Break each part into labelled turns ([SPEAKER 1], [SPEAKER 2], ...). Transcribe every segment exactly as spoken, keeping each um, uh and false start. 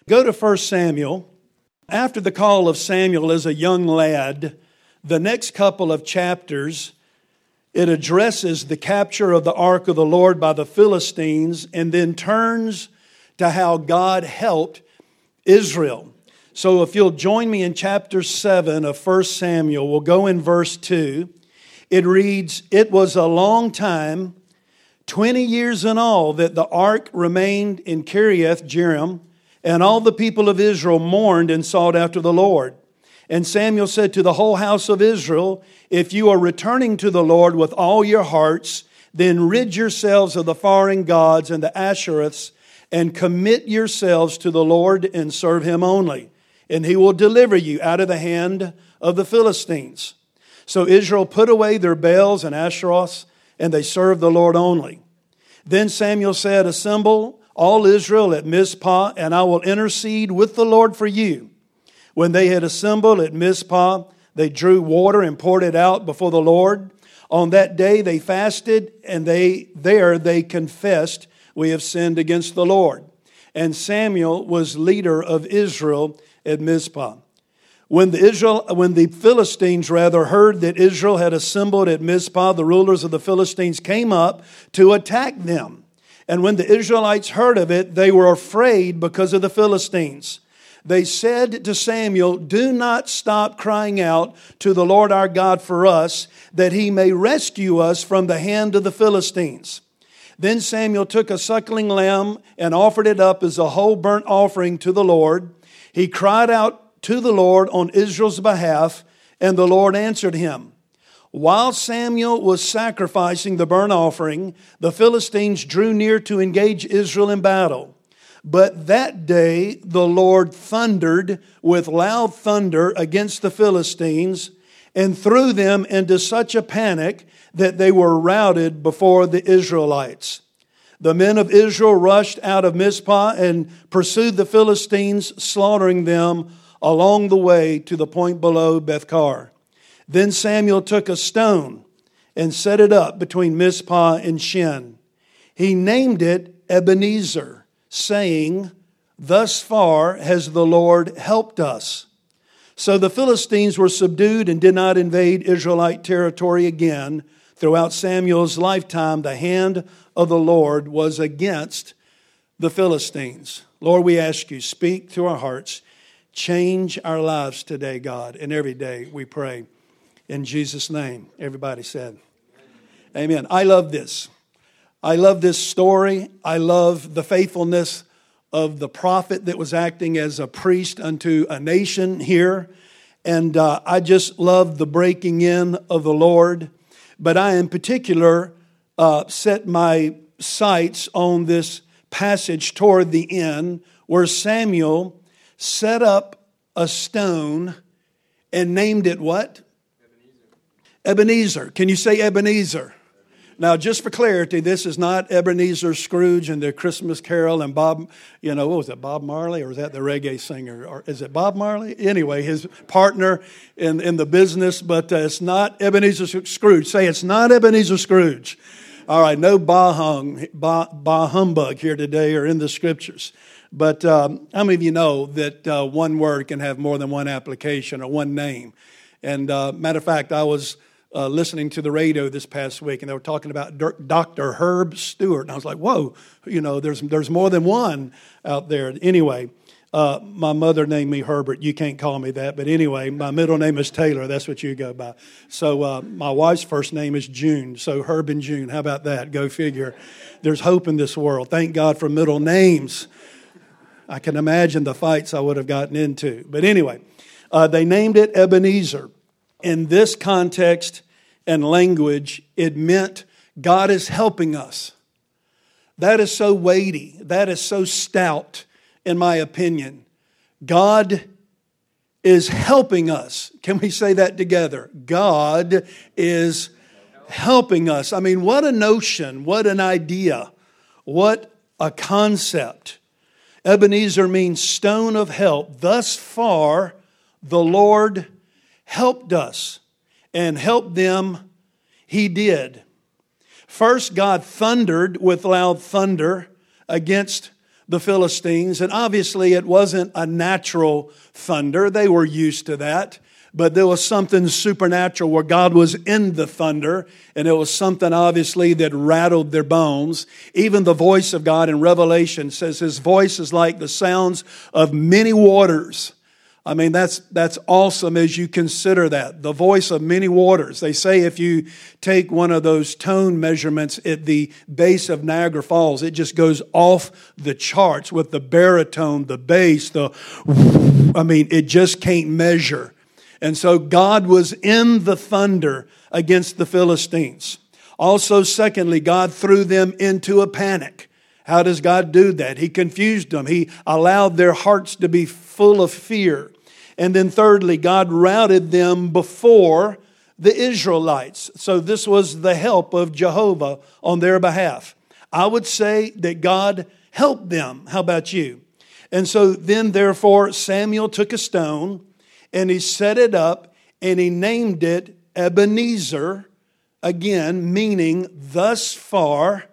[SPEAKER 1] Go to First Samuel. After the call of Samuel as a young lad, the next couple of chapters, it addresses the capture of the ark of the Lord by the Philistines and then turns to how God helped Israel. So if you'll join me in chapter seven of First Samuel, we'll go in verse two. It reads, "It was a long time, twenty years in all, that the ark remained in Kiriath Jearim, and all the people of Israel mourned and sought after the Lord. And Samuel said to the whole house of Israel, if you are returning to the Lord with all your hearts, then rid yourselves of the foreign gods and the Ashereths, and commit yourselves to the Lord and serve Him only. And He will deliver you out of the hand of the Philistines." So Israel put away their Baals and Asheroths, and they served the Lord only. Then Samuel said, "Assemble all Israel at Mizpah, and I will intercede with the Lord for you." When they had assembled at Mizpah, they drew water and poured it out before the Lord. On that day they fasted, and they there they confessed, "We have sinned against the Lord." And Samuel was leader of Israel at Mizpah. When the Israel, when the Philistines rather heard that Israel had assembled at Mizpah, the rulers of the Philistines came up to attack them. And when the Israelites heard of it, they were afraid because of the Philistines. They said to Samuel, "Do not stop crying out to the Lord our God for us, that He may rescue us from the hand of the Philistines." Then Samuel took a suckling lamb and offered it up as a whole burnt offering to the Lord. He cried out to the Lord on Israel's behalf, and the Lord answered him. While Samuel was sacrificing the burnt offering, the Philistines drew near to engage Israel in battle. But that day the Lord thundered with loud thunder against the Philistines and threw them into such a panic that they were routed before the Israelites. The men of Israel rushed out of Mizpah and pursued the Philistines, slaughtering them along the way to the point below Bethkar. Then Samuel took a stone and set it up between Mizpah and Shin. He named it Ebenezer, saying, "Thus far has the Lord helped us." So the Philistines were subdued and did not invade Israelite territory again. Throughout Samuel's lifetime, the hand of the Lord was against the Philistines. Lord, we ask you, speak to our hearts. Change our lives today, God, and every day we pray. In Jesus' name, everybody said, amen. I love this. I love this story. I love the faithfulness of the prophet that was acting as a priest unto a nation here. And uh, I just love the breaking in of the Lord. But I in particular uh, set my sights on this passage toward the end where Samuel set up a stone and named it what? Ebenezer. Ebenezer. Can you say Ebenezer? Now, just for clarity, this is not Ebenezer Scrooge and the Christmas Carol and Bob, you know, what was it, Bob Marley? Or was that the reggae singer? Or is it Bob Marley? Anyway, his partner in, in the business, but uh, it's not Ebenezer Scrooge. Say it's not Ebenezer Scrooge. All right, no bah, hung, bah, bah humbug here today or in the scriptures. But um, how many of you know that uh, one word can have more than one application or one name? And uh, matter of fact, I was uh, listening to the radio this past week, and they were talking about Doctor Herb Stewart. And I was like, whoa, you know, there's there's more than one out there. Anyway, uh, my mother named me Herbert. You can't call me that. But anyway, my middle name is Taylor. That's what you go by. So uh, my wife's first name is June. So Herb and June. How about that? Go figure. There's hope in this world. Thank God for middle names. I can imagine the fights I would have gotten into. But anyway, uh, they named it Ebenezer. In this context and language, it meant God is helping us. That is so weighty. That is so stout, in my opinion. God is helping us. Can we say that together? God is helping us. I mean, what a notion, what an idea, what a concept. Ebenezer means stone of help. Thus far, the Lord helped us, and helped them He did. First, God thundered with loud thunder against the Philistines. And obviously it wasn't a natural thunder. They were used to that. But there was something supernatural where God was in the thunder. And it was something obviously that rattled their bones. Even the voice of God in Revelation says His voice is like the sounds of many waters. I mean, that's that's awesome as you consider that. The voice of many waters. They say if you take one of those tone measurements at the base of Niagara Falls, it just goes off the charts with the baritone, the bass, the... I mean, it just can't measure. And so God was in the thunder against the Philistines. Also, secondly, God threw them into a panic. How does God do that? He confused them. He allowed their hearts to be full of fear. And then thirdly, God routed them before the Israelites. So this was the help of Jehovah on their behalf. I would say that God helped them. How about you? And so then therefore Samuel took a stone and he set it up and he named it Ebenezer, again meaning thus far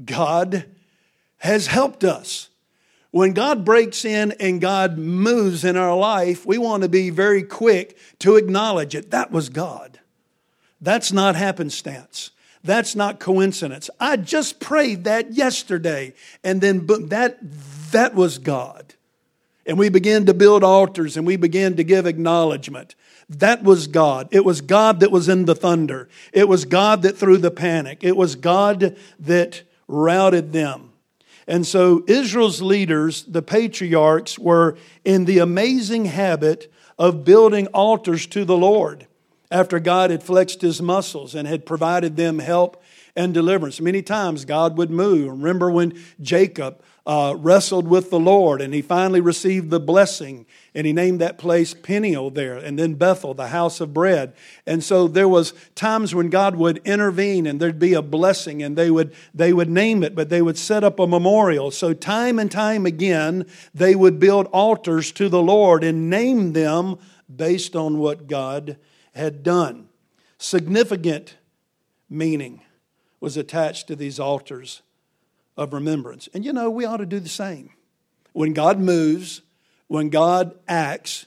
[SPEAKER 1] God has helped us. When God breaks in and God moves in our life, we want to be very quick to acknowledge it. That was God. That's not happenstance. That's not coincidence. I just prayed that yesterday, and then that, that was God. And we began to build altars and we began to give acknowledgement. That was God. It was God that was in the thunder. It was God that threw the panic. It was God that routed them. And so Israel's leaders, the patriarchs, were in the amazing habit of building altars to the Lord after God had flexed His muscles and had provided them help and deliverance. Many times God would move. Remember when Jacob uh, wrestled with the Lord and he finally received the blessing, and he named that place Peniel there, and then Bethel, the house of bread. And so there was times when God would intervene and there'd be a blessing, and they would they would name it, but they would set up a memorial. So time and time again, they would build altars to the Lord and name them based on what God had done. Significant meaning was attached to these altars of remembrance. And you know, we ought to do the same. When God moves, when God acts,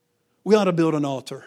[SPEAKER 1] we ought to build an altar.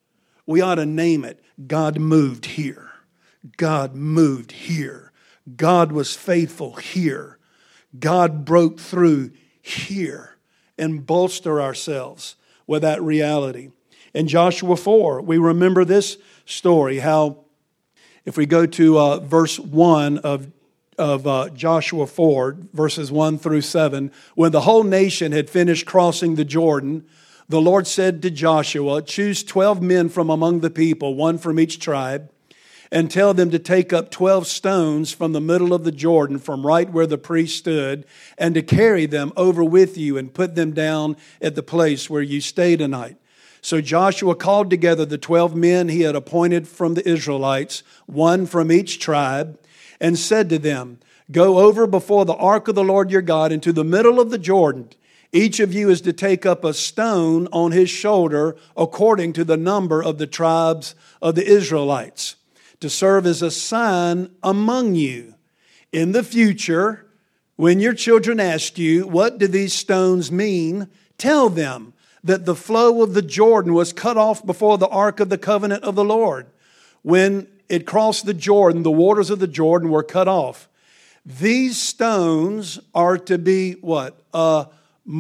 [SPEAKER 1] We ought to name it, God moved here. God moved here. God was faithful here. God broke through here, and bolster ourselves with that reality. In Joshua four, we remember this story, how if we go to uh, verse one of of uh, Joshua four, verses one through seven, when the whole nation had finished crossing the Jordan, the Lord said to Joshua, choose twelve men from among the people, one from each tribe, and tell them to take up twelve stones from the middle of the Jordan, from right where the priest stood, and to carry them over with you and put them down at the place where you stay tonight. So Joshua called together the twelve men he had appointed from the Israelites, one from each tribe, and said to them, go over before the ark of the Lord your God into the middle of the Jordan. Each of you is to take up a stone on his shoulder according to the number of the tribes of the Israelites, to serve as a sign among you. In the future, when your children ask you, what do these stones mean? Tell them that the flow of the Jordan was cut off before the ark of the covenant of the Lord. When it crossed the Jordan, the waters of the Jordan were cut off. These stones are to be what? A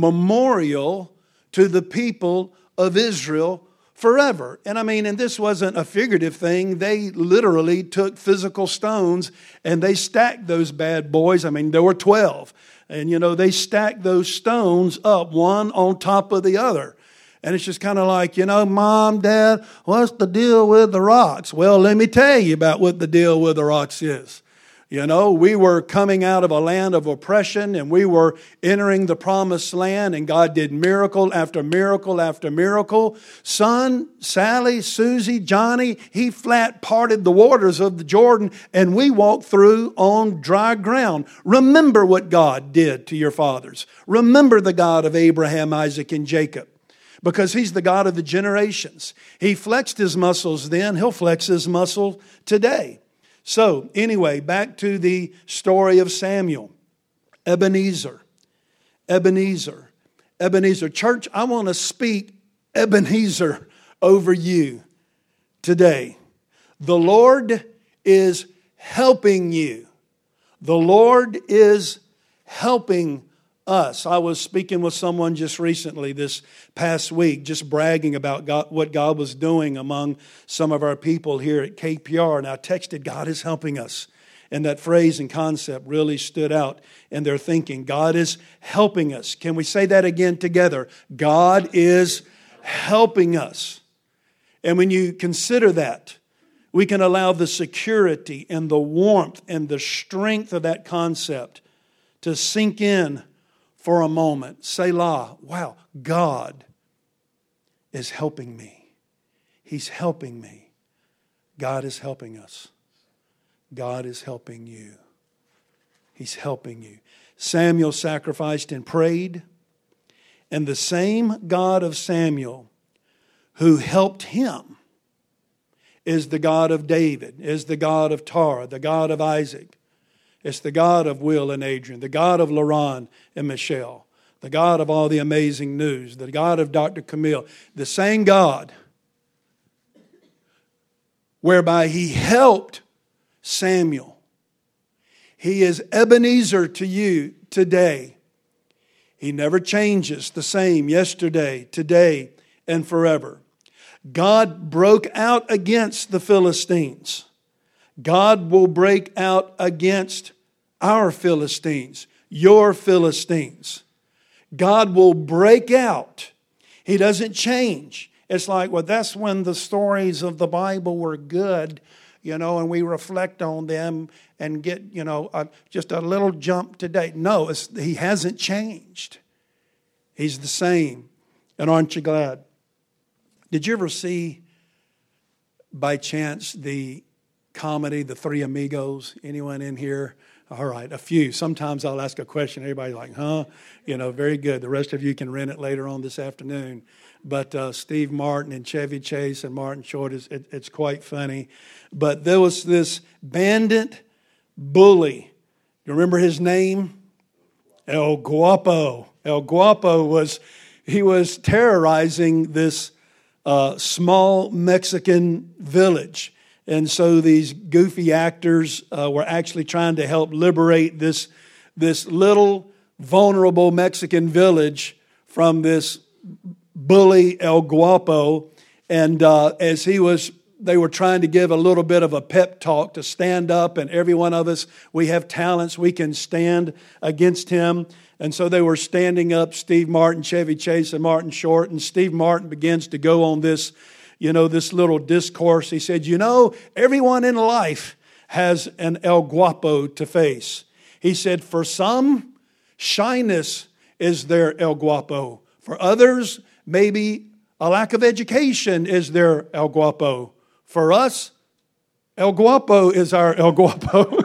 [SPEAKER 1] memorial to the people of Israel forever. And I mean, and this wasn't a figurative thing. They literally took physical stones and they stacked those bad boys. I mean, there were twelve. And, you know, they stacked those stones up one on top of the other. And it's just kind of like, you know, Mom, Dad, what's the deal with the rocks? Well, let me tell you about what the deal with the rocks is. You know, we were coming out of a land of oppression and we were entering the promised land, and God did miracle after miracle after miracle. Son, Sally, Susie, Johnny, He flat parted the waters of the Jordan and we walked through on dry ground. Remember what God did to your fathers. Remember the God of Abraham, Isaac, and Jacob. Because He's the God of the generations. He flexed His muscles then. He'll flex His muscle today. So anyway, back to the story of Samuel. Ebenezer. Ebenezer. Ebenezer. Church, I want to speak Ebenezer over you today. The Lord is helping you. The Lord is helping us. I was speaking with someone just recently this past week, just bragging about God, what God was doing among some of our people here at K P R. And I texted, God is helping us. And that phrase and concept really stood out in their thinking. God is helping us. Can we say that again together? God is helping us. And when you consider that, we can allow the security and the warmth and the strength of that concept to sink in for a moment. Selah. Wow, God is helping me. He's helping me. God is helping us. God is helping you. He's helping you. Samuel sacrificed and prayed, and the same God of Samuel who helped him is the God of David, is the God of Tara, the God of Isaac. It's the God of Will and Adrian, the God of Laron and Michelle, the God of all the amazing news, the God of Doctor Camille, the same God whereby He helped Samuel. He is Ebenezer to you today. He never changes, the same yesterday, today, and forever. God broke out against the Philistines. God will break out against our Philistines, your Philistines. God will break out. He doesn't change. It's like, well, that's when the stories of the Bible were good, you know, and we reflect on them and get, you know, a, just a little jump today. No, it's, He hasn't changed. He's the same. And aren't you glad? Did you ever see, by chance, the comedy, The Three Amigos? Anyone in here? All right, a few. Sometimes I'll ask a question. Everybody's like, huh? You know, very good. The rest of you can rent it later on this afternoon. But uh, Steve Martin and Chevy Chase and Martin Short, is it, it's quite funny. But there was this bandit bully. You remember his name? El Guapo. El Guapo was, he was terrorizing this uh, small Mexican village. And so these goofy actors uh, were actually trying to help liberate this, this little vulnerable Mexican village from this bully El Guapo. And uh, as he was, they were trying to give a little bit of a pep talk to stand up. And every one of us, we have talents. We can stand against him. And so they were standing up, Steve Martin, Chevy Chase, and Martin Short. And Steve Martin begins to go on this You know, this little discourse. He said, you know, everyone in life has an El Guapo to face. He said, for some, shyness is their El Guapo. For others, maybe a lack of education is their El Guapo. For us, El Guapo is our El Guapo.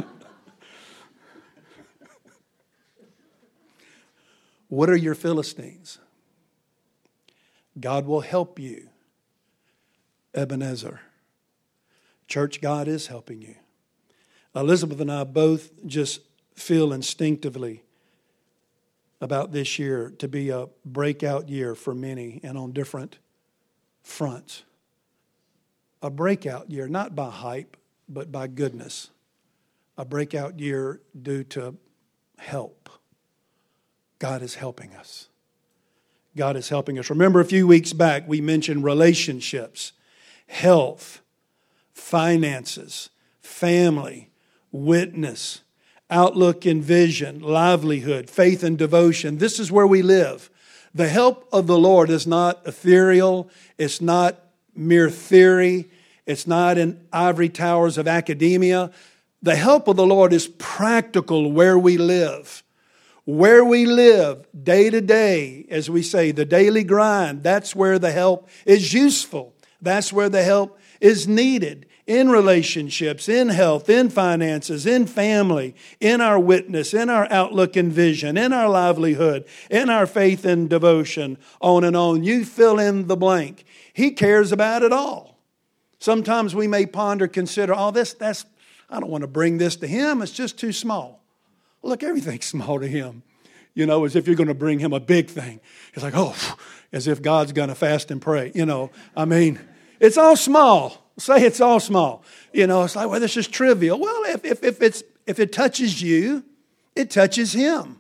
[SPEAKER 1] What are your Philistines? God will help you. Ebenezer. Church, God is helping you. Elizabeth and I both just feel instinctively about this year to be a breakout year for many and on different fronts. A breakout year, not by hype, but by goodness. A breakout year due to help. God is helping us. God is helping us. Remember a few weeks back we mentioned relationships, health, finances, family, witness, outlook and vision, livelihood, faith and devotion. This is where we live. The help of the Lord is not ethereal. It's not mere theory. It's not in ivory towers of academia. The help of the Lord is practical where we live. Where we live day to day, as we say, the daily grind, that's where the help is useful. That's where the help is needed in relationships, in health, in finances, in family, in our witness, in our outlook and vision, in our livelihood, in our faith and devotion, on and on. You fill in the blank. He cares about it all. Sometimes we may ponder, consider, oh, this, that's, I don't want to bring this to Him. It's just too small. Look, everything's small to Him. you know, as if you're going to bring him a big thing. It's like, oh, as if God's going to fast and pray, you know. I mean, it's all small. Say it's all small. You know, it's like, well, this is trivial. Well, if, if, if, it's, if it touches you, it touches him.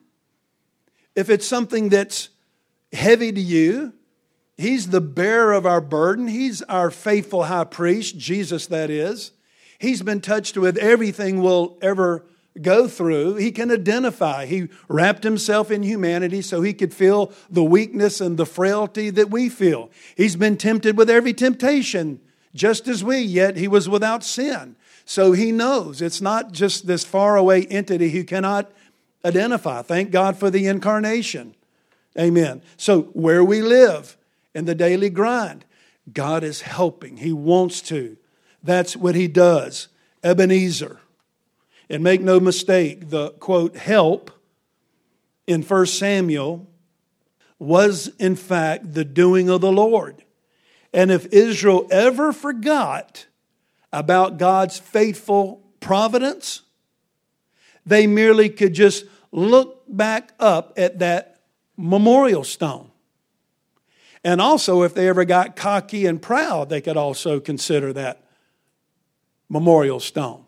[SPEAKER 1] If it's something that's heavy to you, he's the bearer of our burden. He's our faithful high priest, Jesus that is. He's been touched with everything we'll ever go through. He can identify. He wrapped himself in humanity so he could feel the weakness and the frailty that we feel. He's been tempted with every temptation, just as we, yet he was without sin. So he knows it's not just this faraway entity who cannot identify. Thank God for the incarnation. Amen. So where we live in the daily grind, God is helping. He wants to. That's what he does. Ebenezer. And make no mistake, the, quote, help in First Samuel was, in fact, the doing of the Lord. And if Israel ever forgot about God's faithful providence, they merely could just look back up at that memorial stone. And also, if they ever got cocky and proud, they could also consider that memorial stone.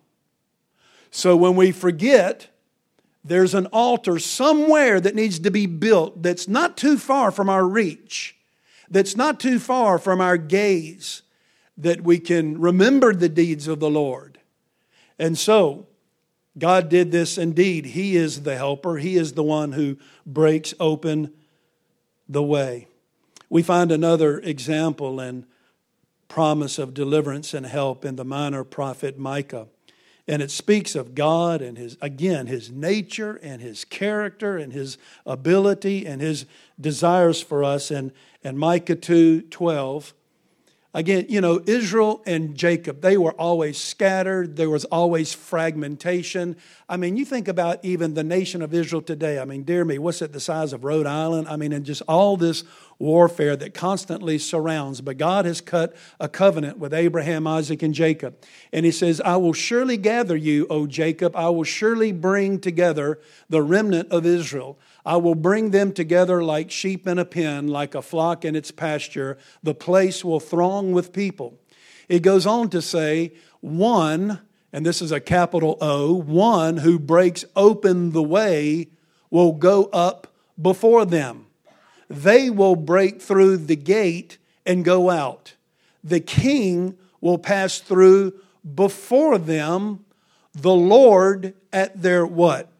[SPEAKER 1] So when we forget, there's an altar somewhere that needs to be built that's not too far from our reach, that's not too far from our gaze, that we can remember the deeds of the Lord. And so, God did this indeed. He is the helper. He is the one who breaks open the way. We find another example and promise of deliverance and help in the minor prophet Micah. And it speaks of God and his, again, his nature and his character and his ability and his desires for us. And, and Micah two twelve. Again, you know, Israel and Jacob, they were always scattered. There was always fragmentation. I mean, you think about even the nation of Israel today. I mean, dear me, what's it the size of Rhode Island? I mean, and just all this warfare that constantly surrounds. But God has cut a covenant with Abraham, Isaac, and Jacob. And he says, I will surely gather you, O Jacob. I will surely bring together the remnant of Israel. I will bring them together like sheep in a pen, like a flock in its pasture. The place will throng with people. It goes on to say, one, and this is a capital O, one who breaks open the way will go up before them. They will break through the gate and go out. The king will pass through before them, the Lord at their what?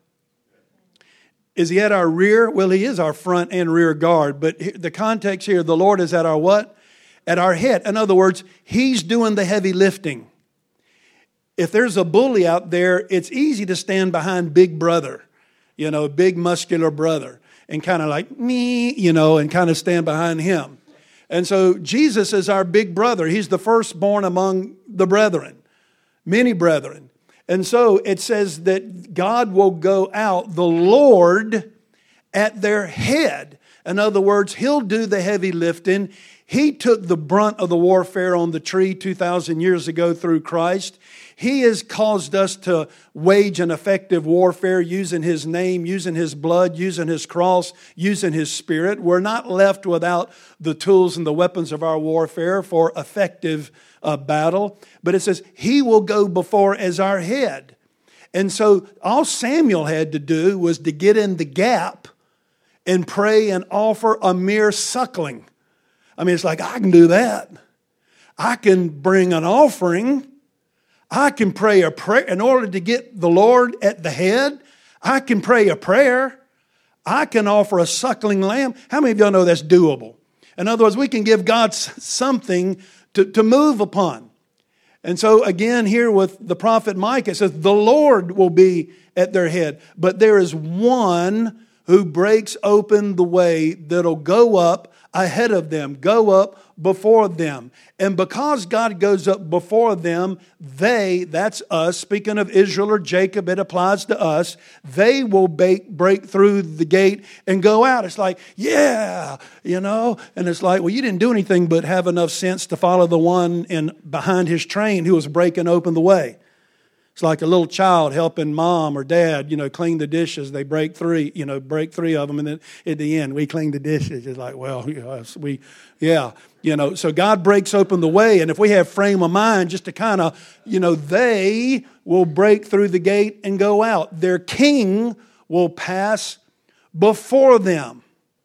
[SPEAKER 1] Is he at our rear? Well, he is our front and rear guard. But the context here, the Lord is at our what? At our head. In other words, he's doing the heavy lifting. If there's a bully out there, it's easy to stand behind big brother, you know, big muscular brother, and kind of like me, you know, and kind of stand behind him. And so Jesus is our big brother. He's the firstborn among the brethren, many brethren. And so it says that God will go out, the Lord at their head. In other words, he'll do the heavy lifting. He took the brunt of the warfare on the tree two thousand years ago through Christ. He has caused us to wage an effective warfare using his name, using his blood, using his cross, using his spirit. We're not left without the tools and the weapons of our warfare for effective uh, battle. But it says he will go before as our head. And so all Samuel had to do was to get in the gap and pray and offer a mere suckling. I mean, it's like, I can do that. I can bring an offering. I can pray a prayer. In order to get the Lord at the head, I can pray a prayer. I can offer a suckling lamb. How many of y'all know that's doable? In other words, we can give God something to, to move upon. And so again, here with the prophet Micah, it says, the Lord will be at their head. But there is one who breaks open the way that'll go up ahead of them, go up before them. And because God goes up before them, they, that's us, speaking of Israel or Jacob, it applies to us, they will break, break through the gate and go out. It's like, yeah, you know, and it's like, well, you didn't do anything but have enough sense to follow the one in behind his train who was breaking open the way. It's like a little child helping mom or dad, you know, clean the dishes. They break three, you know, break three of them. And then at the end, we clean the dishes. It's like, well, yes, we, yeah, you know, so God breaks open the way. And if we have frame of mind just to kind of, you know, they will break through the gate and go out. Their king will pass before them.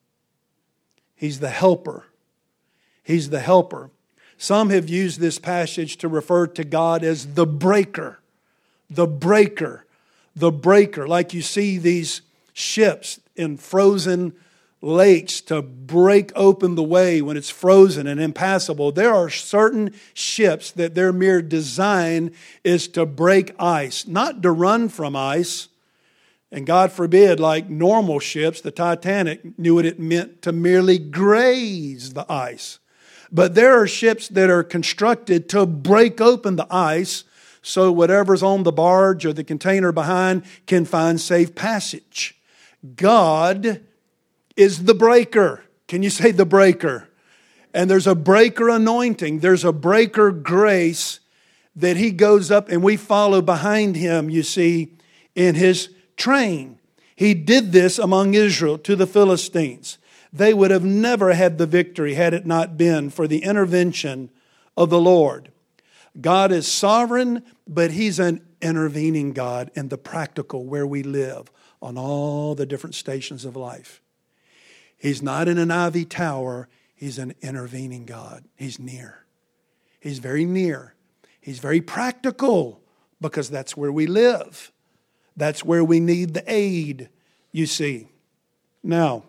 [SPEAKER 1] He's the helper. He's the helper. Some have used this passage to refer to God as the breaker. The breaker, the breaker, like you see these ships in frozen lakes to break open the way when it's frozen and impassable. There are certain ships that their mere design is to break ice, not to run from ice. And God forbid, like normal ships, the Titanic knew what it meant to merely graze the ice. But there are ships that are constructed to break open the ice so whatever's on the barge or the container behind can find safe passage. God is the breaker. Can you say the breaker? And there's a breaker anointing. There's a breaker grace that He goes up and we follow behind Him, you see, in His train. He did this among Israel to the Philistines. They would have never had the victory had it not been for the intervention of the Lord. God is sovereign, but He's an intervening God in the practical where we live on all the different stations of life. He's not in an ivy tower. He's an intervening God. He's near. He's very near. He's very practical because that's where we live. That's where we need the aid, you see. Now,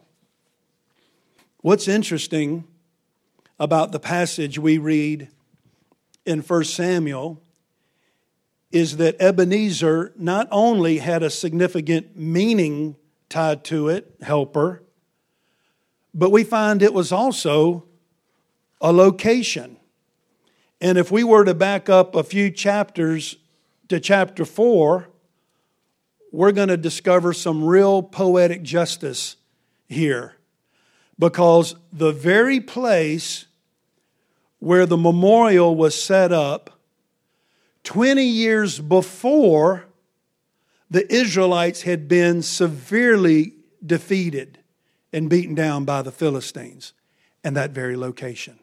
[SPEAKER 1] what's interesting about the passage we read in First Samuel is that Ebenezer not only had a significant meaning tied to it, helper, but we find it was also a location. And if we were to back up a few chapters to chapter four, we're going to discover some real poetic justice here. Because the very place where the memorial was set up twenty years before, the Israelites had been severely defeated and beaten down by the Philistines in that very location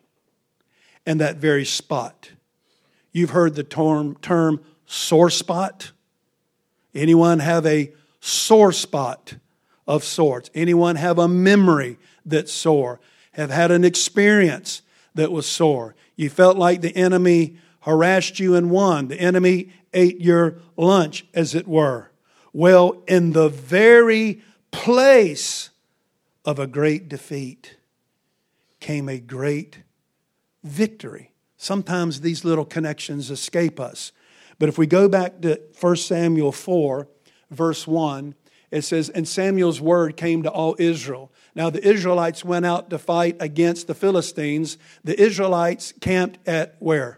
[SPEAKER 1] and that very spot. You've heard the term, term sore spot. Anyone have a sore spot of sorts? Anyone have a memory that's sore? Have had an experience that was sore? You felt like the enemy harassed you and won. The enemy ate your lunch, as it were. Well, in the very place of a great defeat came a great victory. Sometimes these little connections escape us. But if we go back to First Samuel four, verse one, it says, "And Samuel's word came to all Israel." Now the Israelites went out to fight against the Philistines. The Israelites camped at where?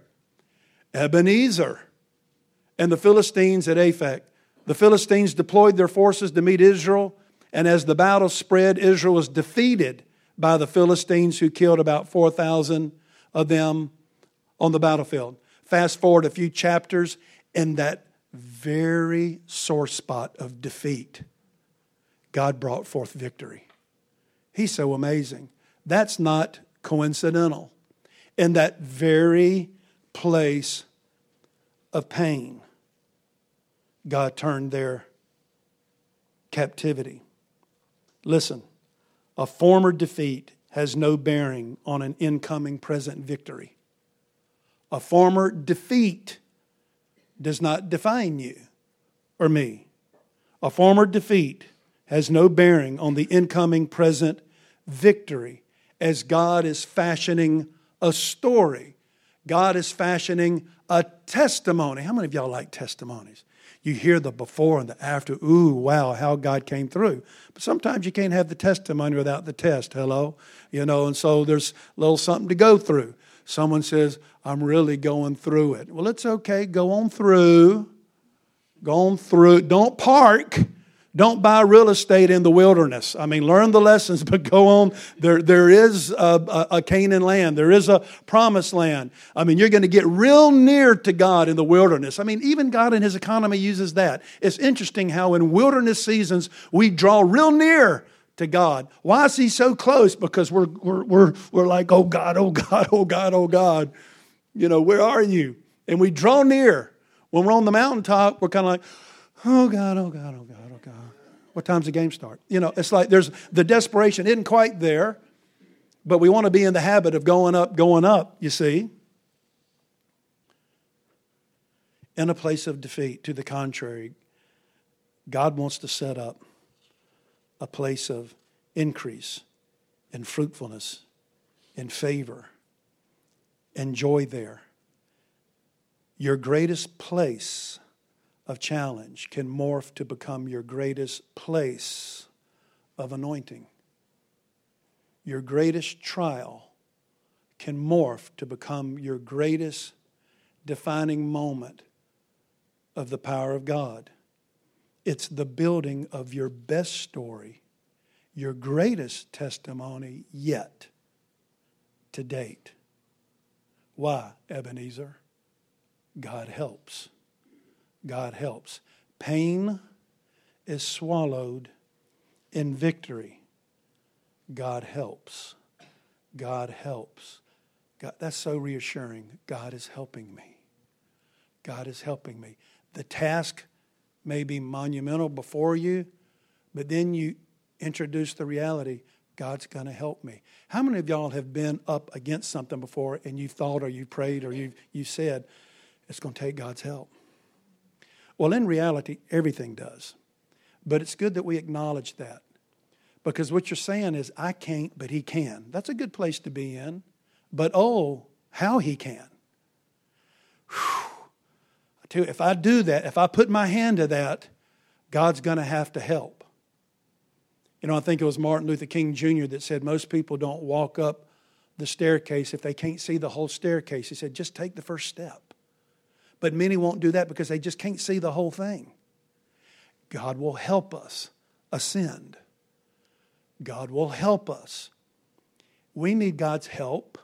[SPEAKER 1] Ebenezer. And the Philistines at Aphek. The Philistines deployed their forces to meet Israel. And as the battle spread, Israel was defeated by the Philistines, who killed about four thousand of them on the battlefield. Fast forward a few chapters, in that very sore spot of defeat, God brought forth victory. He's so amazing. That's not coincidental. In that very place of pain, God turned their captivity. Listen, a former defeat has no bearing on an incoming present victory. A former defeat does not define you or me. A former defeat has no bearing on the incoming present victory, as God is fashioning a story. God is fashioning a testimony. How many of y'all like testimonies? You hear the before and the after. Ooh, wow, how God came through. But sometimes you can't have the testimony without the test. Hello? You know, and so there's a little something to go through. Someone says, "I'm really going through it." Well, it's okay. Go on through. Go on through. Don't park. Don't buy real estate in the wilderness. I mean, learn the lessons, but go on. There, there is a, a, a Canaan land. There is a promised land. I mean, you're going to get real near to God in the wilderness. I mean, even God in His economy uses that. It's interesting how in wilderness seasons we draw real near to God. Why is He so close? Because we're we're we're we're like, oh God, oh God, oh God, oh God. You know, where are you? And we draw near. When we're on the mountaintop, we're kind of like, oh God, oh God, oh God. What time's the game start? You know, it's like there's the desperation isn't quite there, but we want to be in the habit of going up, going up, you see. In a place of defeat, to the contrary, God wants to set up a place of increase and fruitfulness and favor and joy there. Your greatest place of challenge can morph to become your greatest place of anointing. Your greatest trial can morph to become your greatest defining moment of the power of God. It's the building of your best story, your greatest testimony yet to date. Why, Ebenezer? God helps. God helps. Pain is swallowed in victory. God helps. God helps. God, that's so reassuring. God is helping me. God is helping me. The task may be monumental before you, but then you introduce the reality, God's going to help me. How many of y'all have been up against something before and you thought or you prayed or you you said, it's going to take God's help? Well, in reality, everything does. But it's good that we acknowledge that. Because what you're saying is, I can't, but He can. That's a good place to be in. But oh, how He can. Whew. I tell you, if I do that, if I put my hand to that, God's going to have to help. You know, I think it was Martin Luther King Junior that said most people don't walk up the staircase if they can't see the whole staircase. He said, just take the first step. But many won't do that because they just can't see the whole thing. God will help us ascend. God will help us. We need God's help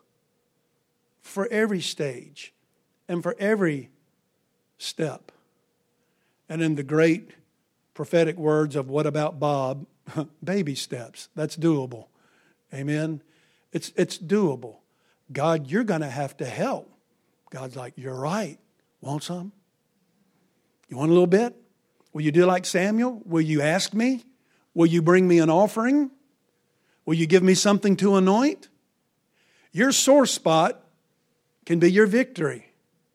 [SPEAKER 1] for every stage and for every step. And in the great prophetic words of What About Bob, baby steps. That's doable. Amen. It's, it's doable. God, you're going to have to help. God's like, you're right. Want some? You want a little bit? Will you do like Samuel? Will you ask me? Will you bring me an offering? Will you give me something to anoint? Your sore spot can be your victory.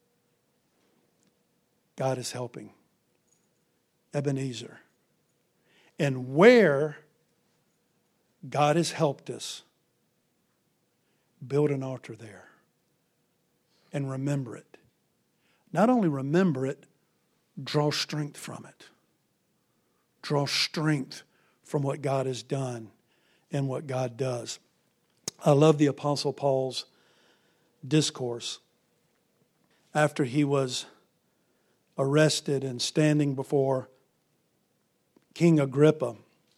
[SPEAKER 1] God is helping. Ebenezer. And where God has helped us, build an altar there and remember it. Not only remember it, draw strength from it. Draw strength from what God has done and what God does. I love the Apostle Paul's discourse after he was arrested and standing before King Agrippa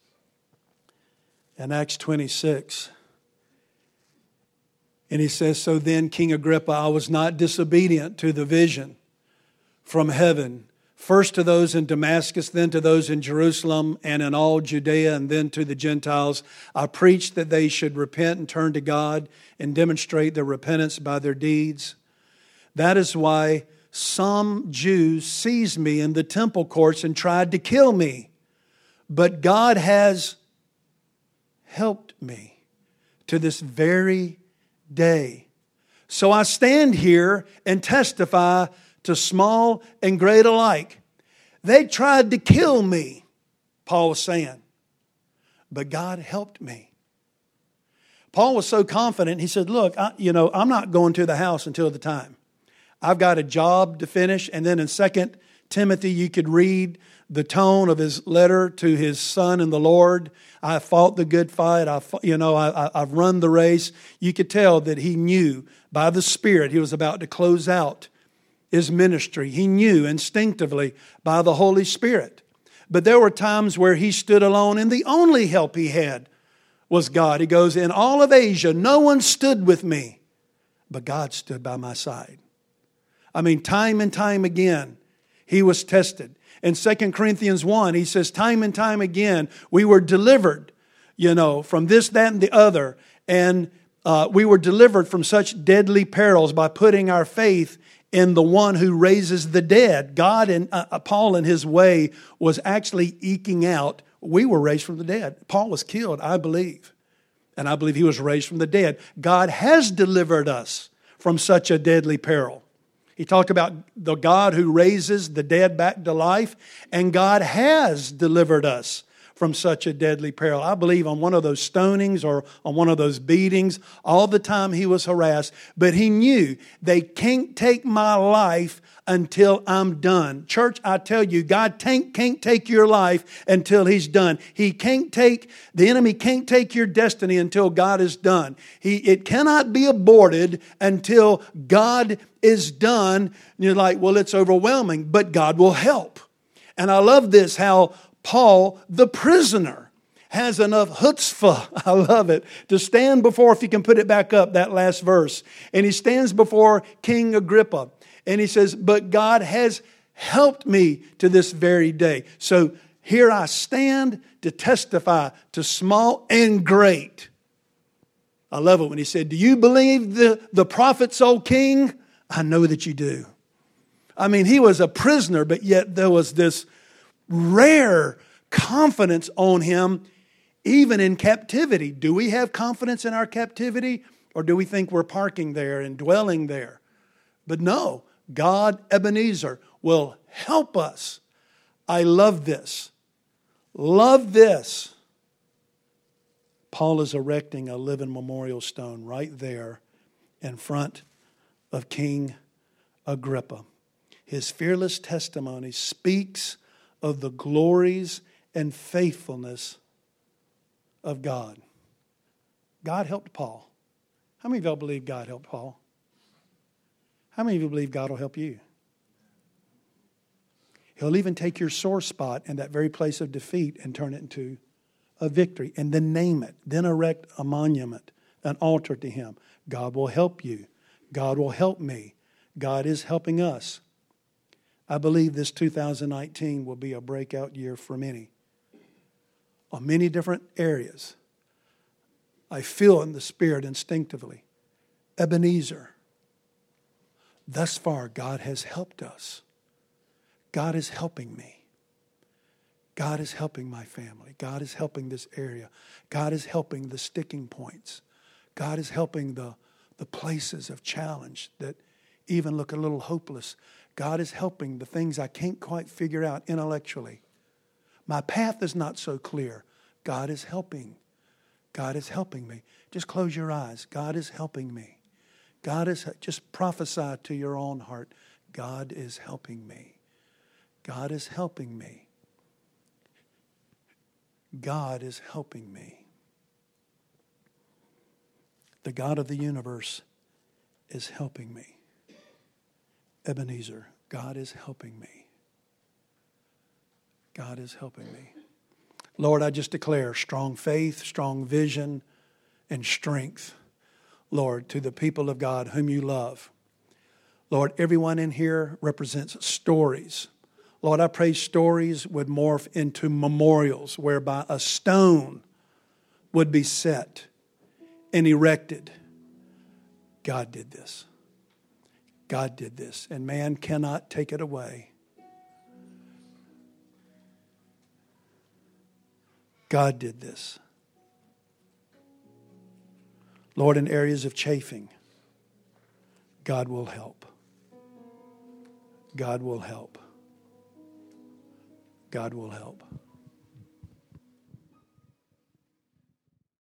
[SPEAKER 1] in Acts twenty-six. And he says, so then, King Agrippa, I was not disobedient to the vision from heaven, first to those in Damascus, then to those in Jerusalem and in all Judea, and then to the Gentiles. I preached that they should repent and turn to God and demonstrate their repentance by their deeds. That is why some Jews seized me in the temple courts and tried to kill me. But God has helped me to this very day. So I stand here and testify to small and great alike. They tried to kill me, Paul was saying, but God helped me. Paul was so confident, he said, look, I, you know, I'm not going to the house until the time. I've got a job to finish. And then in Second Timothy, you could read the tone of his letter to his son in the Lord. I fought the good fight. I, you know, I, I've run the race. You could tell that he knew by the Spirit he was about to close out his ministry. He knew instinctively by the Holy Spirit. But there were times where he stood alone, and the only help he had was God. He goes, in all of Asia, no one stood with me, but God stood by my side. I mean, time and time again, he was tested. In Second Corinthians one, he says, time and time again, we were delivered, you know, from this, that, and the other. And uh, we were delivered from such deadly perils by putting our faith in the one who raises the dead. God and uh, Paul in his way was actually eking out, we were raised from the dead. Paul was killed, I believe. And I believe he was raised from the dead. God has delivered us from such a deadly peril. He talked about the God who raises the dead back to life. And God has delivered us from such a deadly peril. I believe on one of those stonings or on one of those beatings, all the time he was harassed. But he knew they can't take my life until I'm done. Church, I tell you, God can't, can't take your life until he's done. He can't take, the enemy can't take your destiny until God is done. He, it cannot be aborted until God is done. And you're like, well, it's overwhelming, but God will help. And I love this, how Paul, the prisoner, has enough chutzpah, I love it, to stand before, if you can put it back up, that last verse. And he stands before King Agrippa. And he says, but God has helped me to this very day. So here I stand to testify to small and great. I love it when he said, do you believe the, the prophets, O king? I know that you do. I mean, he was a prisoner, but yet there was this rare confidence on him, even in captivity. Do we have confidence in our captivity? Or do we think we're parking there and dwelling there? But no, God, Ebenezer, will help us. I love this. Love this. Paul is erecting a living memorial stone right there in front of King Agrippa. His fearless testimony speaks of the glories and faithfulness of God. God helped Paul. How many of y'all believe God helped Paul? How many of you believe God will help you? He'll even take your sore spot in that very place of defeat and turn it into a victory, and then name it, then erect a monument, an altar to him. God will help you. God will help me. God is helping us. I believe this two thousand nineteen will be a breakout year for many, on many different areas. I feel in the Spirit instinctively, Ebenezer. Thus far, God has helped us. God is helping me. God is helping my family. God is helping this area. God is helping the sticking points. God is helping the, the places of challenge that even look a little hopeless. God is helping the things I can't quite figure out intellectually. My path is not so clear. God is helping. God is helping me. Just close your eyes. God is helping me. God is, just prophesy to your own heart. God is helping me. God is helping me. God is helping me. The God of the universe is helping me. Ebenezer, God is helping me. God is helping me. Lord, I just declare strong faith, strong vision, and strength, Lord, to the people of God whom you love. Lord, everyone in here represents stories. Lord, I pray stories would morph into memorials whereby a stone would be set and erected. God did this. God did this, and man cannot take it away. God did this. Lord, in areas of chafing, God will help. God will help. God will help.